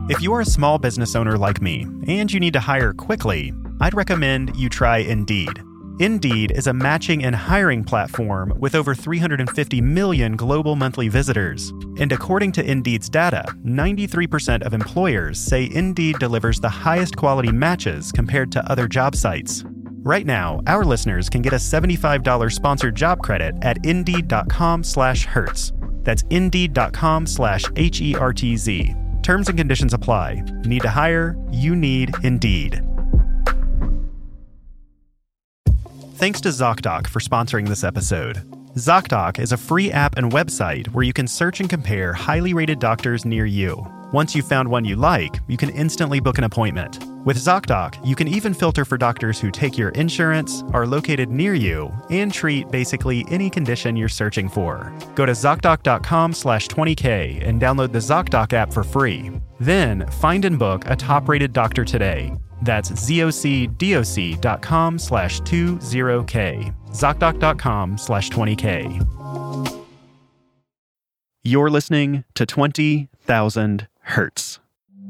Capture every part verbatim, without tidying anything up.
If you're a small business owner like me and you need to hire quickly, I'd recommend you try Indeed. Indeed is a matching and hiring platform with over three hundred fifty million global monthly visitors. And according to Indeed's data, ninety-three percent of employers say Indeed delivers the highest quality matches compared to other job sites. Right now, our listeners can get a seventy-five dollars sponsored job credit at Indeed.com slash Hertz. That's Indeed.com slash H E R T Z. Terms and conditions apply. Need to hire? You need Indeed. Thanks to ZocDoc for sponsoring this episode. ZocDoc is a free app and website where you can search and compare highly rated doctors near you. Once you've found one you like, you can instantly book an appointment. With ZocDoc, you can even filter for doctors who take your insurance, are located near you, and treat basically any condition you're searching for. Go to ZocDoc.com slash 20K and download the ZocDoc app for free. Then, find and book a top-rated doctor today. That's ZocDoc.com slash 20K. ZocDoc.com slash 20K. You're listening to twenty thousand Hertz.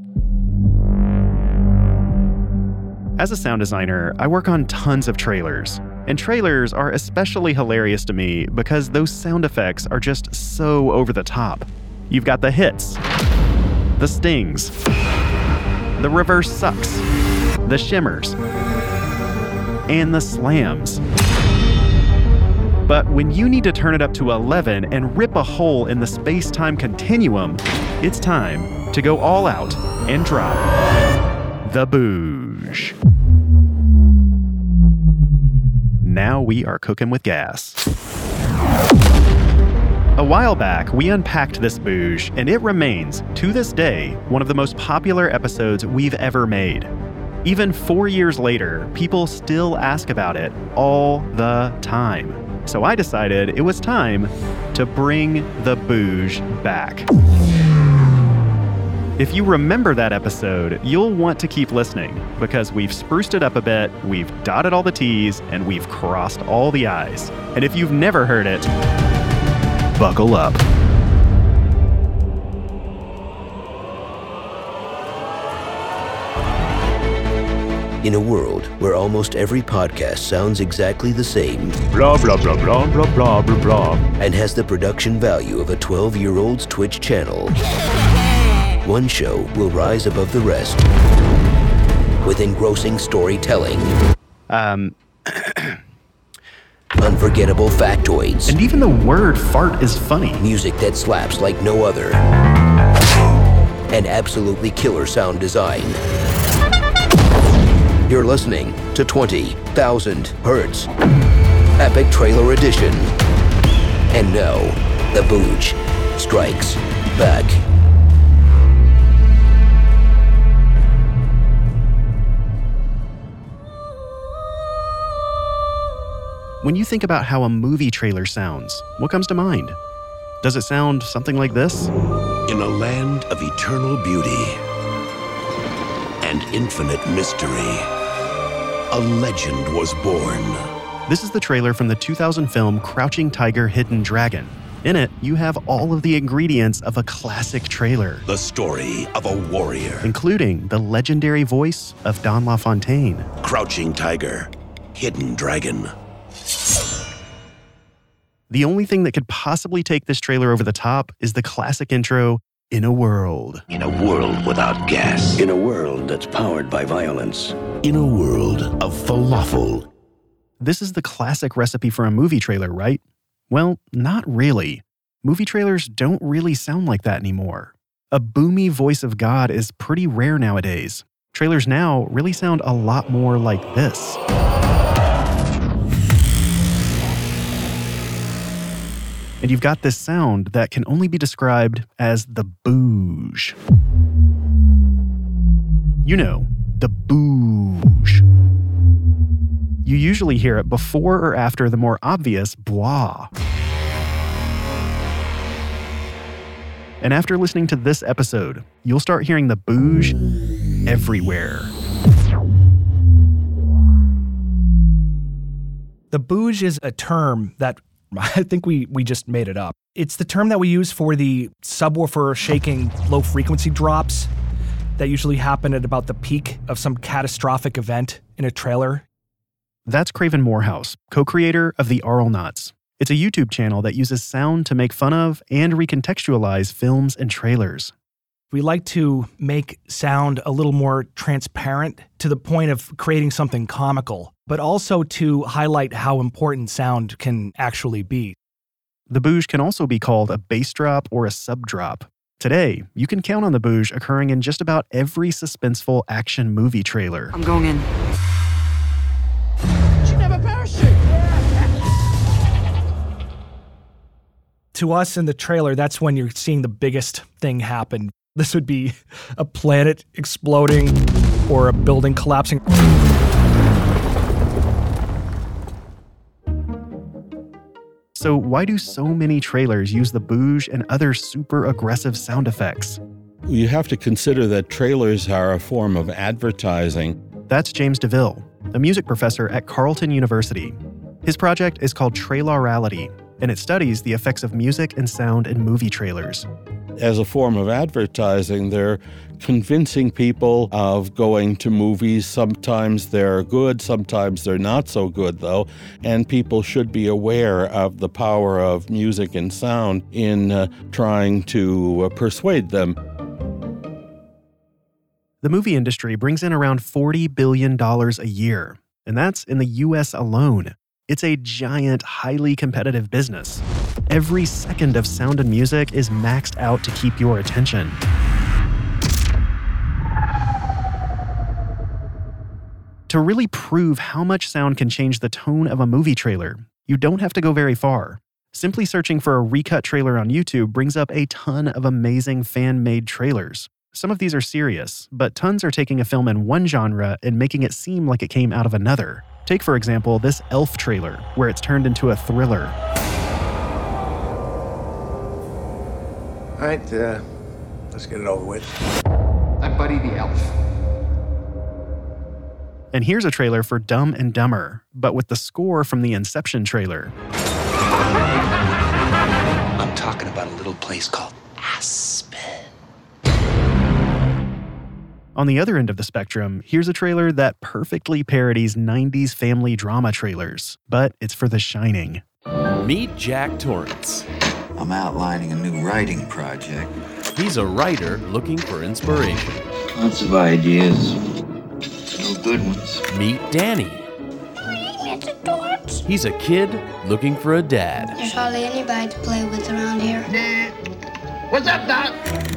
As a sound designer, I work on tons of trailers. And trailers are especially hilarious to me because those sound effects are just so over the top. You've got the hits, the stings, the reverse sucks, the shimmers, and the slams. But when you need to turn it up to eleven and rip a hole in the space-time continuum, it's time to go all out and drop the boosh. Now we are cooking with gas. A while back, we unpacked this boosh, and it remains, to this day, one of the most popular episodes we've ever made. Even four years later, people still ask about it all the time. So I decided it was time to bring the boosh back. If you remember that episode, you'll want to keep listening because we've spruced it up a bit, we've dotted all the T's, and we've crossed all the I's. And if you've never heard it, buckle up. In a world where almost every podcast sounds exactly the same, blah, blah, blah, blah, blah, blah, blah, blah, and has the production value of a twelve-year-old's Twitch channel, one show will rise above the rest with engrossing storytelling, Um... unforgettable factoids, And even the word fart is funny. music that slaps like no other, and absolutely killer sound design. You're listening to twenty thousand Hertz, Epic Trailer Edition. And now, the boosh strikes back. When you think about how a movie trailer sounds, what comes to mind? Does it sound something like this? In a land of eternal beauty and infinite mystery, a legend was born. This is the trailer from the two thousand film Crouching Tiger, Hidden Dragon. In it, you have all of the ingredients of a classic trailer, The story of a warrior. including the legendary voice of Don LaFontaine. Crouching Tiger, Hidden Dragon. The only thing that could possibly take this trailer over the top is the classic intro, In a World. In a world without gas. In a world that's powered by violence. In a world of falafel. This is the classic recipe for a movie trailer, right? Well, not really. Movie trailers don't really sound like that anymore. A boomy voice of God is pretty rare nowadays. Trailers now really sound a lot more like this. And you've got this sound that can only be described as the boosh. You know, the boosh. You usually hear it before or after the more obvious blah. And after listening to this episode, you'll start hearing the boosh everywhere. The boosh is a term that I think we, we just made it up. It's the term that we use for the subwoofer shaking low frequency drops. that usually happen at about the peak of some catastrophic event in a trailer. That's Craven Morehouse, co-creator of The Auralnauts. It's a YouTube channel that uses sound to make fun of and recontextualize films and trailers. We like to make sound a little more transparent to the point of creating something comical, but also to highlight how important sound can actually be. The booj can also be called a bass drop or a sub drop. Today, you can count on the booj occurring in just about every suspenseful action movie trailer. I'm going in. Should have a parachute. To us in the trailer, that's when you're seeing the biggest thing happen. This would be a planet exploding or a building collapsing. So why do so many trailers use the booj and other super aggressive sound effects? You have to consider that trailers are a form of advertising. That's James DeVille, a music professor at Carleton University. His project is called Trailorality, and it studies the effects of music and sound in movie trailers. As a form of advertising, they're convincing people of going to movies. Sometimes they're good, sometimes they're not so good, though, and people should be aware of the power of music and sound in uh, trying to uh, persuade them. The movie industry brings in around forty billion dollars a year, and that's in the U S alone. It's a giant, highly competitive business. Every second of sound and music is maxed out to keep your attention. To really prove how much sound can change the tone of a movie trailer, you don't have to go very far. Simply searching for a recut trailer on YouTube brings up a ton of amazing fan-made trailers. Some of these are serious, but tons are taking a film in one genre and making it seem like it came out of another. Take, for example, this Elf trailer, where it's turned into a thriller. All right, uh, let's get it over with. I'm Buddy the Elf. And here's a trailer for Dumb and Dumber, but with the score from the Inception trailer. I'm talking about a little place called Aspen. On the other end of the spectrum, here's a trailer that perfectly parodies nineties family drama trailers, but it's for The Shining. Meet Jack Torrance. I'm outlining a new writing project. He's a writer looking for inspiration. Lots of ideas. No good ones. Meet Danny. He's a kid looking for a dad. There's hardly anybody to play with around here. What's up, Doc?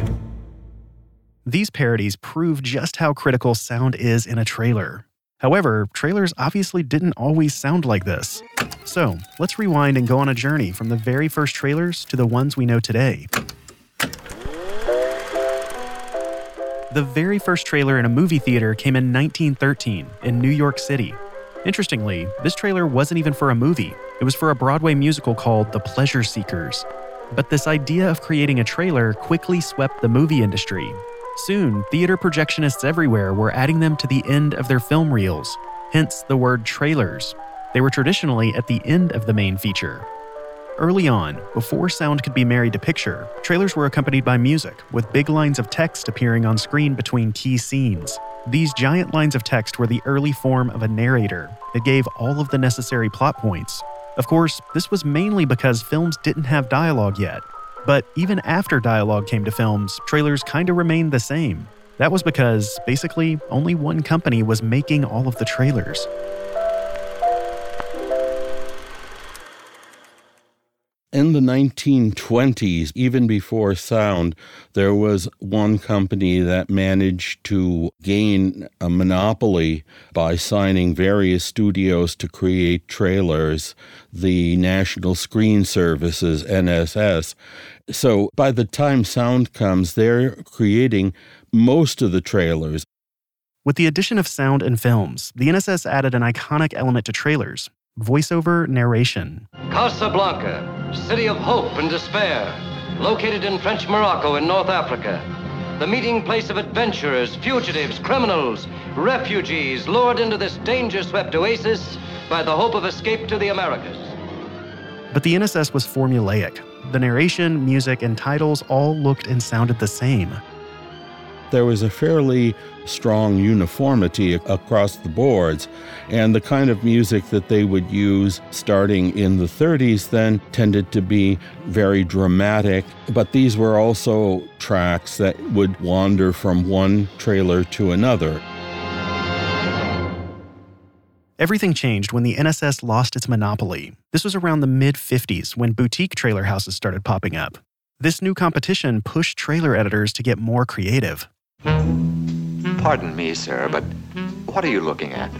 These parodies prove just how critical sound is in a trailer. However, trailers obviously didn't always sound like this. So, let's rewind and go on a journey from the very first trailers to the ones we know today. The very first trailer in a movie theater came in nineteen thirteen in New York City. Interestingly, this trailer wasn't even for a movie. It was for a Broadway musical called The Pleasure Seekers. But this idea of creating a trailer quickly swept the movie industry. Soon, theater projectionists everywhere were adding them to the end of their film reels, hence the word trailers. They were traditionally at the end of the main feature. Early on, before sound could be married to picture, trailers were accompanied by music, with big lines of text appearing on screen between key scenes. These giant lines of text were the early form of a narrator that gave all of the necessary plot points. Of course, this was mainly because films didn't have dialogue yet. But even after dialogue came to films, trailers kinda remained the same. That was because, basically, only one company was making all of the trailers. In the nineteen twenties, even before sound, there was one company that managed to gain a monopoly by signing various studios to create trailers, the National Screen Services, N S S. So by the time sound comes, they're creating most of the trailers. With the addition of sound in films, the N S S added an iconic element to trailers: voiceover narration. Casablanca, city of hope and despair, located in French Morocco in North Africa. The meeting place of adventurers, fugitives, criminals, refugees, lured into this danger-swept oasis by the hope of escape to the Americas. But the N S S was formulaic. The narration, music, and titles all looked and sounded the same. there was a fairly strong uniformity across the boards, and the kind of music that they would use starting in the thirties then tended to be very dramatic, but these were also tracks that would wander from one trailer to another. Everything changed when the N S S lost its monopoly. This was around the mid-fifties when boutique trailer houses started popping up. This new competition pushed trailer editors to get more creative. Pardon me, sir, but what are you looking at?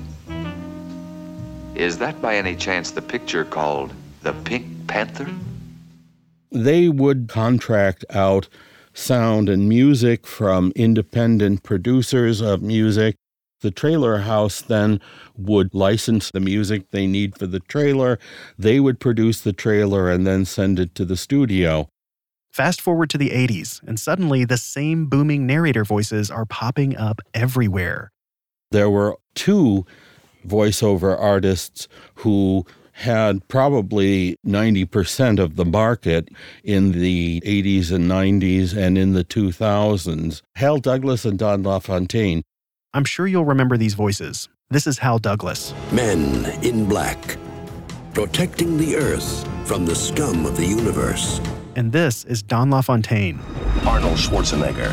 Is that by any chance the picture called The Pink Panther? They would contract out sound and music from independent producers of music. The trailer house then would license the music they need for the trailer. They would produce the trailer and then send it to the studio. Fast forward to the eighties, and suddenly the same booming narrator voices are popping up everywhere. There were two voiceover artists who had probably ninety percent of the market in the eighties and nineties and in the two thousands, Hal Douglas and Don LaFontaine. I'm sure you'll remember these voices. This is Hal Douglas. Men in black, protecting the earth from the scum of the universe. And this is Don LaFontaine. Arnold Schwarzenegger.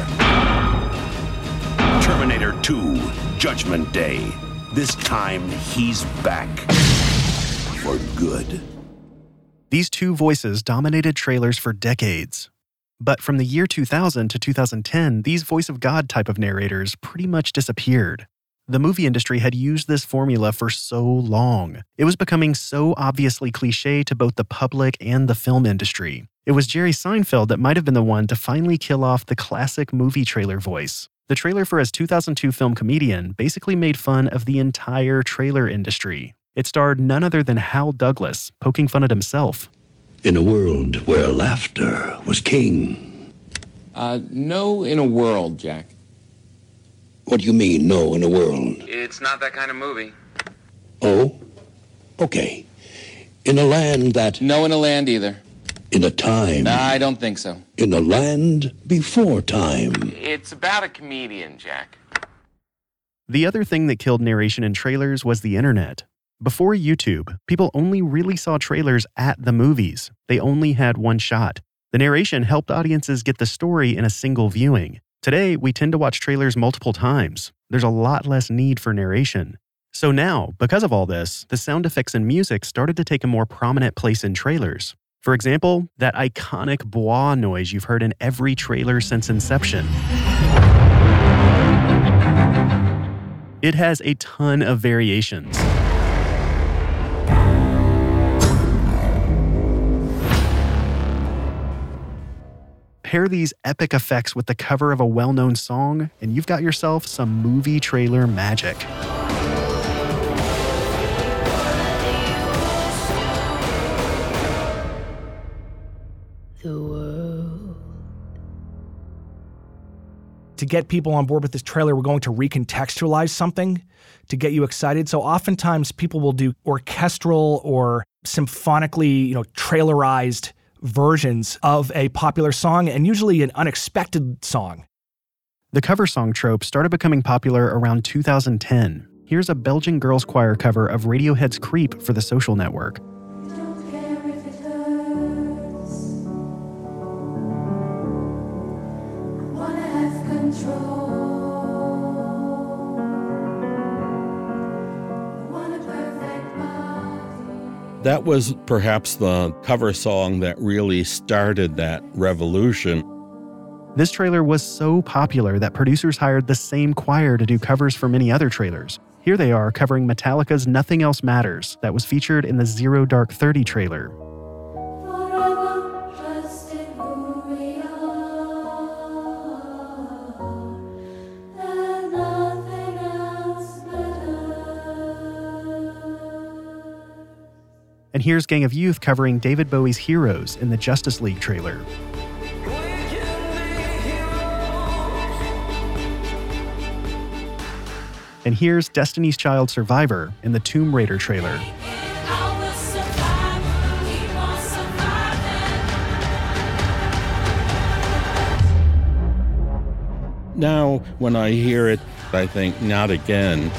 Terminator two, Judgment Day. This time, he's back. For good. These two voices dominated trailers for decades. But from the year two thousand to two thousand ten, these voice of God type of narrators pretty much disappeared. The movie industry had used this formula for so long. It was becoming so obviously cliche to both the public and the film industry. It was Jerry Seinfeld that might have been the one to finally kill off the classic movie trailer voice. The trailer for his two thousand two film Comedian basically made fun of the entire trailer industry. It starred none other than Hal Douglas, poking fun at himself. In a world where laughter was king. Uh, no in a world, Jack. What do you mean, no in a world? It's not that kind of movie. Oh? Okay. In a land that... No in a land either. In a time... No, I don't think so. In a land before time. It's about a comedian, Jack. The other thing that killed narration in trailers was the internet. Before YouTube, people only really saw trailers at the movies. They only had one shot. The narration helped audiences get the story in a single viewing. Today, we tend to watch trailers multiple times. There's a lot less need for narration. So now, because of all this, the sound effects and music started to take a more prominent place in trailers. For example, that iconic bwah noise you've heard in every trailer since Inception. It has a ton of variations. Pair these epic effects with the cover of a well-known song, and you've got yourself some movie trailer magic. The world. To get people on board with this trailer, we're going to recontextualize something to get you excited. So oftentimes people will do orchestral or symphonically, you know, trailerized versions of a popular song, and usually an unexpected song. The cover song trope started becoming popular around two thousand ten. Here's a Belgian girls' choir cover of Radiohead's Creep for The Social Network. That was perhaps the cover song that really started that revolution. This trailer was so popular that producers hired the same choir to do covers for many other trailers. Here they are covering Metallica's Nothing Else Matters that was featured in the Zero Dark Thirty trailer. And here's Gang of Youth covering David Bowie's Heroes in the Justice League trailer. And here's Destiny's Child Survivor in the Tomb Raider trailer. Now, when I hear it, I think, not again.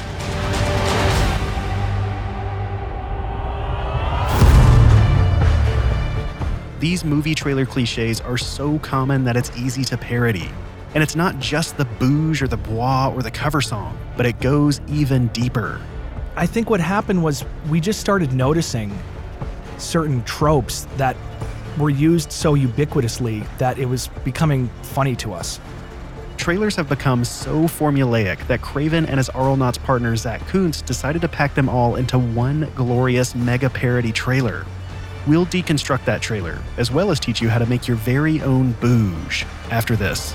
These movie trailer cliches are so common that it's easy to parody. And it's not just the bouge or the bois or the cover song, but it goes even deeper. I think what happened was we just started noticing certain tropes that were used so ubiquitously that it was becoming funny to us. Trailers have become so formulaic that Craven and his Auralnauts partner Zach Kuntz decided to pack them all into one glorious mega parody trailer. We'll deconstruct that trailer, as well as teach you how to make your very own bouge after this.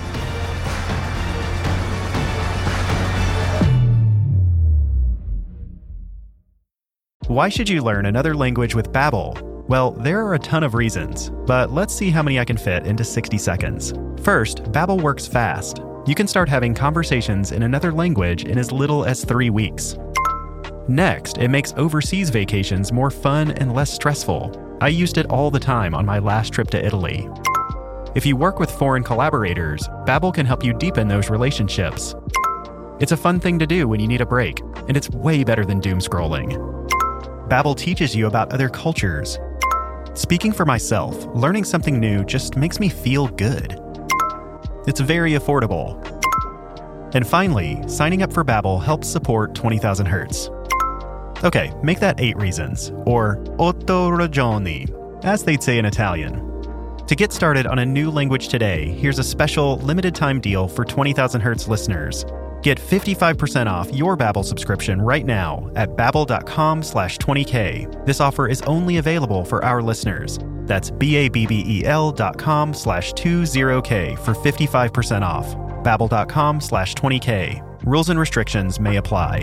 Why should you learn another language with Babbel? Well, there are a ton of reasons, but let's see how many I can fit into sixty seconds. First, Babbel works fast. You can start having conversations in another language in as little as three weeks. Next, it makes overseas vacations more fun and less stressful. I used it all the time on my last trip to Italy. If you work with foreign collaborators, Babbel can help you deepen those relationships. It's a fun thing to do when you need a break, and it's way better than doom scrolling. Babbel teaches you about other cultures. Speaking for myself, learning something new just makes me feel good. It's very affordable. And finally, signing up for Babbel helps support twenty thousand hertz. Okay, make that eight reasons, or otto ragioni, as they'd say in Italian. To get started on a new language today, here's a special limited time deal for twenty thousand hertz listeners. Get fifty-five percent off your Babbel subscription right now at babbel.com slash 20k. This offer is only available for our listeners. That's B-A-B-B-E-L dot com slash 20k for fifty-five percent off. Babbel.com slash 20k. Rules and restrictions may apply.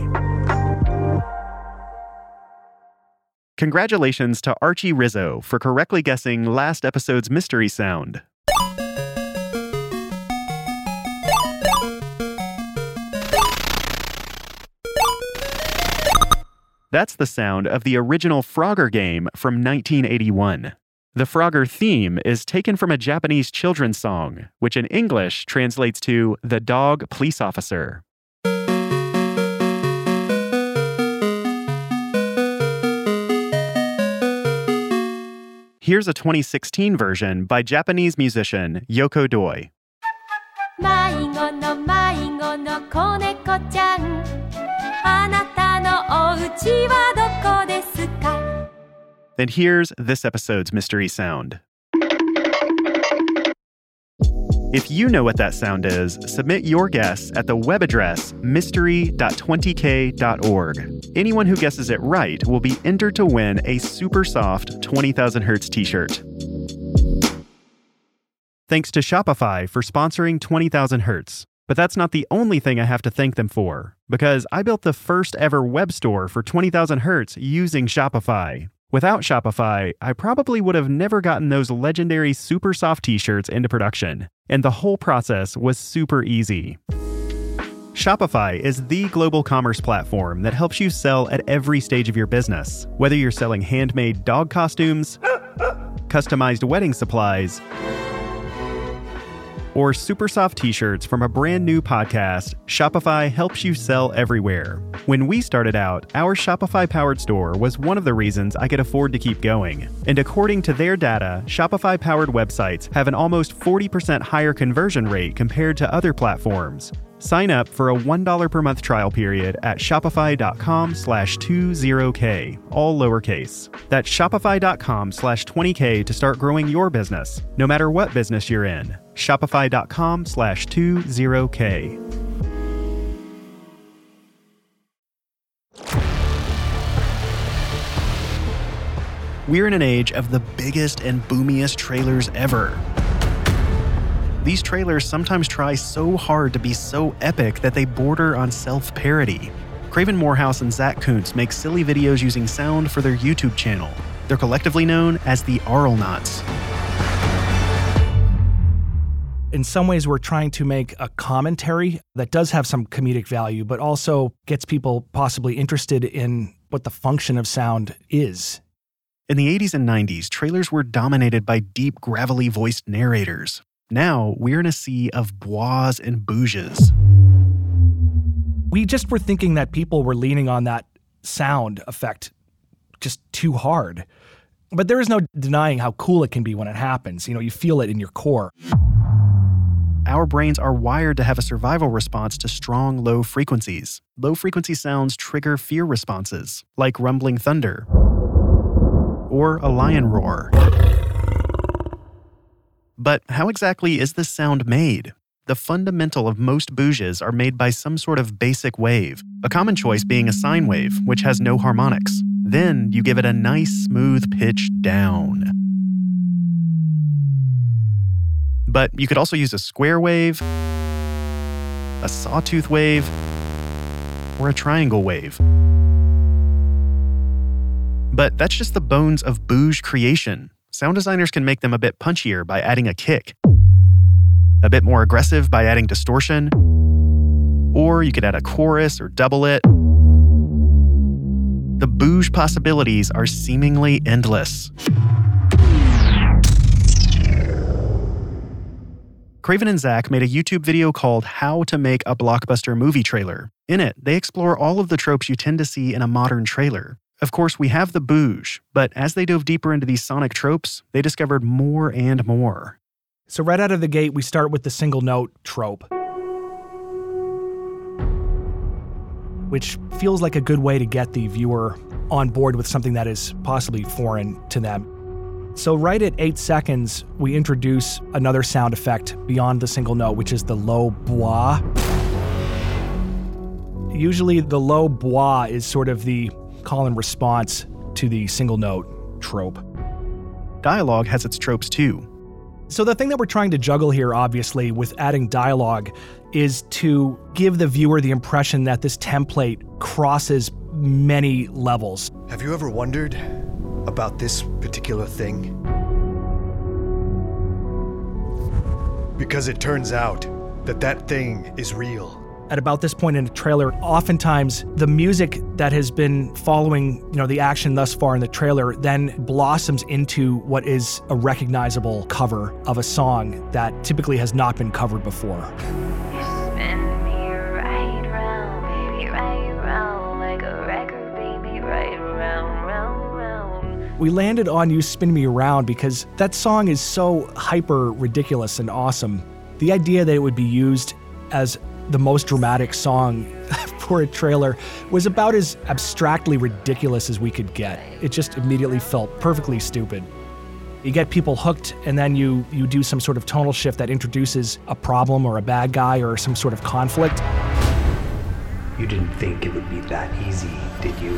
Congratulations to Archie Rizzo for correctly guessing last episode's mystery sound. That's the sound of the original Frogger game from nineteen eighty-one. The Frogger theme is taken from a Japanese children's song, which in English translates to The Dog Police Officer. Here's a twenty sixteen version by Japanese musician Yoko Doi. And here's this episode's mystery sound. If you know what that sound is, submit your guess at the web address mystery dot twenty k dot org. Anyone who guesses it right will be entered to win a super soft twenty thousand hertz t-shirt. Thanks to Shopify for sponsoring twenty thousand hertz. But that's not the only thing I have to thank them for, because I built the first ever web store for twenty thousand hertz using Shopify. Without Shopify, I probably would have never gotten those legendary super soft t-shirts into production, and the whole process was super easy. Shopify is the global commerce platform that helps you sell at every stage of your business, whether you're selling handmade dog costumes, customized wedding supplies, or super soft t-shirts from a brand new podcast. Shopify helps you sell everywhere. When we started out, our Shopify-powered store was one of the reasons I could afford to keep going. And according to their data, Shopify-powered websites have an almost forty percent higher conversion rate compared to other platforms. Sign up for a one dollar per month trial period at shopify.com slash 20k, all lowercase. That's shopify.com slash 20k to start growing your business, no matter what business you're in. Shopify.com slash 20k. We're in an age of the biggest and boomiest trailers ever. These trailers sometimes try so hard to be so epic that they border on self-parody. Craven Morehouse and Zach Kuntz make silly videos using sound for their YouTube channel. They're collectively known as the Auralnauts. In some ways, we're trying to make a commentary that does have some comedic value, but also gets people possibly interested in what the function of sound is. In the eighties and nineties, trailers were dominated by deep, gravelly voiced narrators. Now we're in a sea of bois and bouges. We just were thinking that people were leaning on that sound effect just too hard. But there is no denying how cool it can be when it happens. You know, you feel it in your core. Our brains are wired to have a survival response to strong low frequencies. Low frequency sounds trigger fear responses, like rumbling thunder or a lion roar. But how exactly is this sound made? The fundamental of most bouges are made by some sort of basic wave, a common choice being a sine wave, which has no harmonics. Then you give it a nice smooth pitch down. But you could also use a square wave, a sawtooth wave, or a triangle wave. But that's just the bones of bouge creation. Sound designers can make them a bit punchier by adding a kick, a bit more aggressive by adding distortion, or you could add a chorus or double it. The bouge possibilities are seemingly endless. Craven and Zach made a YouTube video called How to Make a Blockbuster Movie Trailer. In it, they explore all of the tropes you tend to see in a modern trailer. Of course, we have the bouge, but as they dove deeper into these sonic tropes, they discovered more and more. So right out of the gate, we start with the single note trope, which feels like a good way to get the viewer on board with something that is possibly foreign to them. So right at eight seconds, we introduce another sound effect beyond the single note, which is the low bois. Usually the low bois is sort of the call and response to the single note trope. Dialogue has its tropes too. So the thing that we're trying to juggle here, obviously, with adding dialogue is to give the viewer the impression that this template crosses many levels. Have you ever wondered about this particular thing? Because it turns out that that thing is real. At about this point in a trailer, oftentimes the music that has been following, you know, the action thus far in the trailer then blossoms into what is a recognizable cover of a song that typically has not been covered before. We landed on You Spin Me Around because that song is so hyper ridiculous and awesome. The idea that it would be used as the most dramatic song for a trailer was about as abstractly ridiculous as we could get. It just immediately felt perfectly stupid. You get people hooked, and then you you do some sort of tonal shift that introduces a problem or a bad guy or some sort of conflict. You didn't think it would be that easy, did you?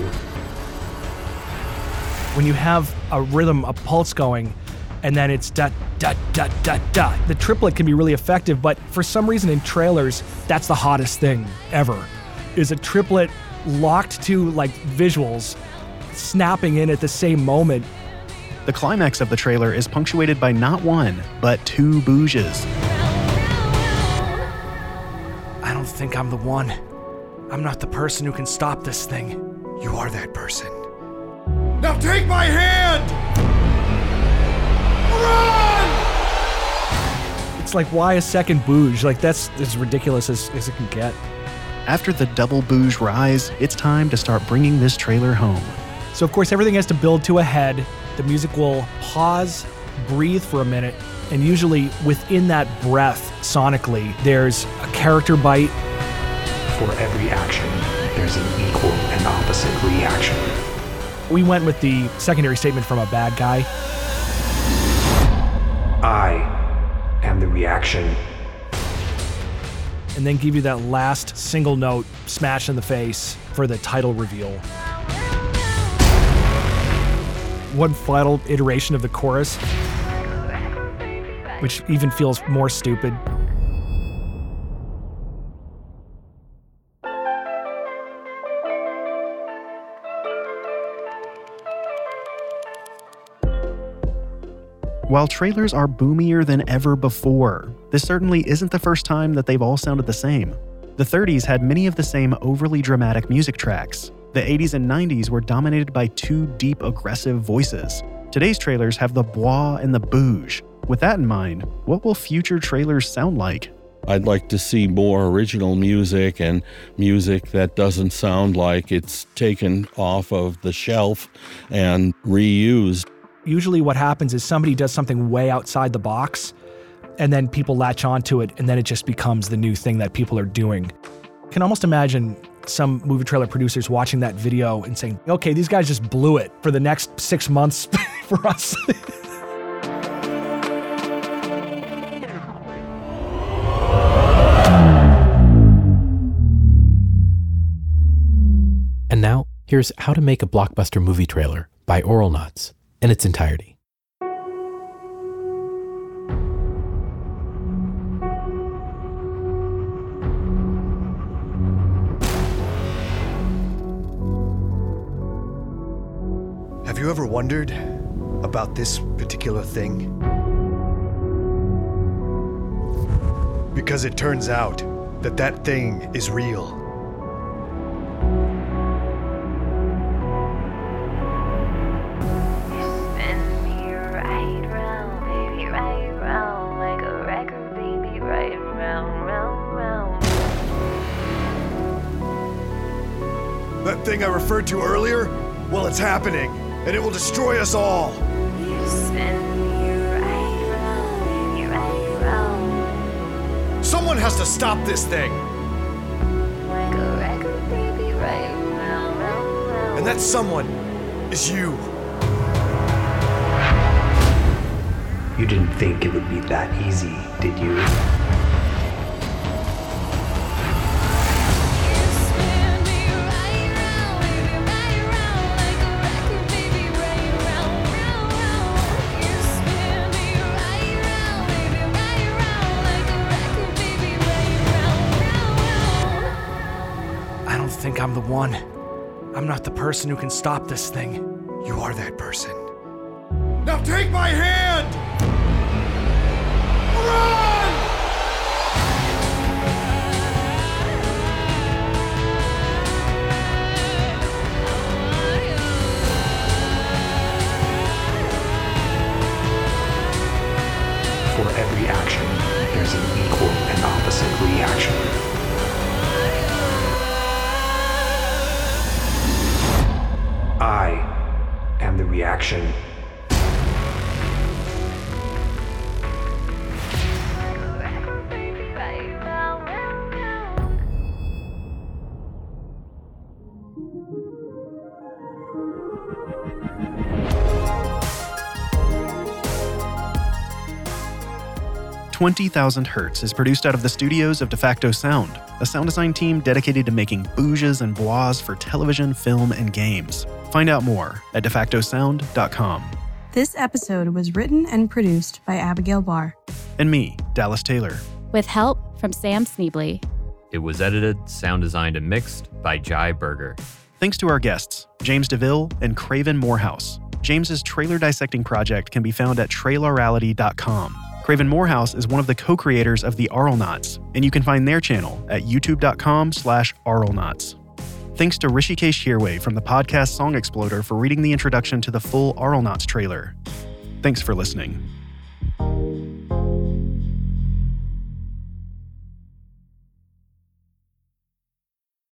When you have a rhythm, a pulse going, and then it's da da da da da. The triplet can be really effective, but for some reason in trailers, that's the hottest thing ever. Is a triplet locked to like visuals, snapping in at the same moment. The climax of the trailer is punctuated by not one, but two bouges. I don't think I'm the one. I'm not the person who can stop this thing. You are that person. Now take my hand! Run! It's like, why a second bouge? Like, that's as ridiculous as, as it can get. After the double bouge rise, it's time to start bringing this trailer home. So, of course, everything has to build to a head. The music will pause, breathe for a minute, and usually within that breath, sonically, there's a character bite. For every action, there's an equal and opposite reaction. We went with the secondary statement from a bad guy. I am the reaction. And then give you that last single note smash in the face for the title reveal. One final iteration of the chorus, which even feels more stupid. While trailers are boomier than ever before, this certainly isn't the first time that they've all sounded the same. The thirties had many of the same overly dramatic music tracks. The eighties and nineties were dominated by two deep, aggressive voices. Today's trailers have the bois and the bouge. With that in mind, what will future trailers sound like? I'd like to see more original music and music that doesn't sound like it's taken off of the shelf and reused. Usually what happens is somebody does something way outside the box, and then people latch onto it, and then it just becomes the new thing that people are doing. I can almost imagine some movie trailer producers watching that video and saying, okay, these guys just blew it for the next six months for us. And now, here's How to Make a Blockbuster Movie Trailer by Auralnauts in its entirety. Have you ever wondered about this particular thing? Because it turns out that that thing is real. That thing I referred to earlier? Well, it's happening, and it will destroy us all. Someone has to stop this thing. And that someone is you. You didn't think it would be that easy, did you? I don't think I'm the one. I'm not the person who can stop this thing. You are that person. Now take my hand! Run! For every action, there's an equal and opposite reaction. I am the reaction. twenty thousand Hertz is produced out of the studios of DeFacto Sound, a sound design team dedicated to making bouges and bois for television, film, and games. Find out more at defacto sound dot com. This episode was written and produced by Abigail Barr. And me, Dallas Taylor. With help from Sam Sneebly. It was edited, sound designed, and mixed by Jai Berger. Thanks to our guests, James DeVille and Craven Morehouse. James's trailer dissecting project can be found at trailorality dot com. Craven Morehouse is one of the co-creators of the Auralnauts, and you can find their channel at youtube dot com slash Auralnauts. Thanks to Rishikesh Hirway from the podcast Song Exploder for reading the introduction to the full Auralnauts trailer. Thanks for listening.